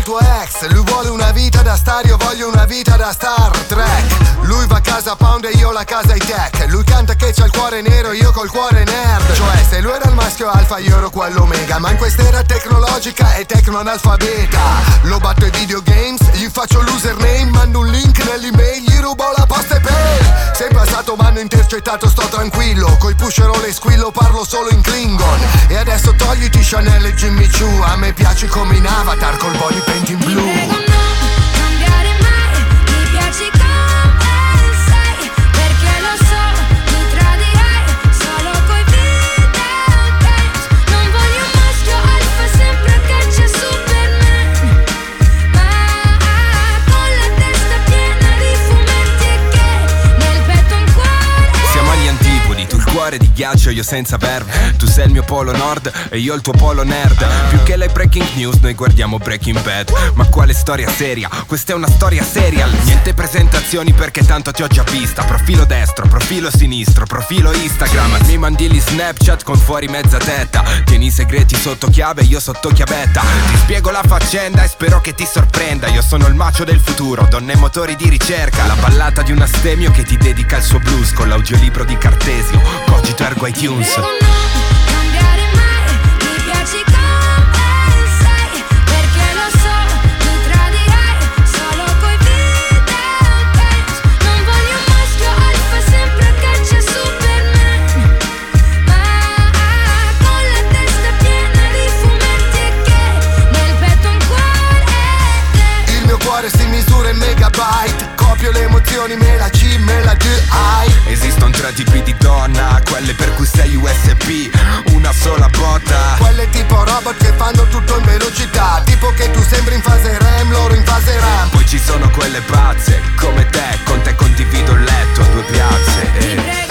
tuo ex. Lui vuole una vita da star, io voglio una vita da Star Trek. Lui va a casa pound e io la casa high tech. Lui canta che c'ha il cuore nero, io col cuore nerd. Cioè se lui era il maschio alfa io ero quello omega. Ma in quest'era tecnologica è tecno analfabeta. Lo batto ai videogames, gli faccio l'username, mando un link nell'email, gli rubo la posta e pay. Se in passato m'hanno intercettato sto tranquillo, coi pusherò le squillo, parlo solo in Klingon. E adesso togliti Chanel e Jimmy Choo. A me piaci come in Avatar col body paint in blu. Ti prego no, cambiare mai. Mi piaci come sei, perché lo so, mi tradirai solo coi videogames. Non voglio un maschio alfa sempre che c'è Superman, ma con la testa piena di fumetti e che nel petto un cuore. Siamo agli antipodi, tu il cuore di ghiaccio, io senza verve. Tu sei il mio polo nord e io il tuo polo nerd. Più che le breaking news noi guardiamo Breaking Bad. Ma quale storia seria? Questa è una storia serial. Niente presentazioni perché tanto ti ho già vista. Profilo destro, profilo sinistro, profilo Instagram. Mi mandi gli Snapchat con fuori mezza tetta. Tieni i segreti sotto chiave, io sotto chiavetta. Ti spiego la faccenda e spero che ti sorprenda. Io sono il macio del futuro, donne e motori di ricerca. La ballata di un astemio che ti dedica il suo blues con l'audiolibro di Cartesio, Cogito Ergo iTunes. Prego no, cambiare mai. Mi piaci come sei, perché lo so, mi tradirai solo coi videogames. Non voglio un maschio alfa sempre che c'è Superman, ma con la testa piena di fumetti e che nel petto un cuore. Il mio cuore si misura in megabyte. Copio le emozioni, me la C, me la D-I. Esistono tre tipi di donna, quelle per cui sei USB, una sola botta. Quelle tipo robot che fanno tutto in velocità. Tipo che tu sembri in fase REM, loro in fase RAM. Poi ci sono quelle pazze, come te, con te condivido il letto a due piazze.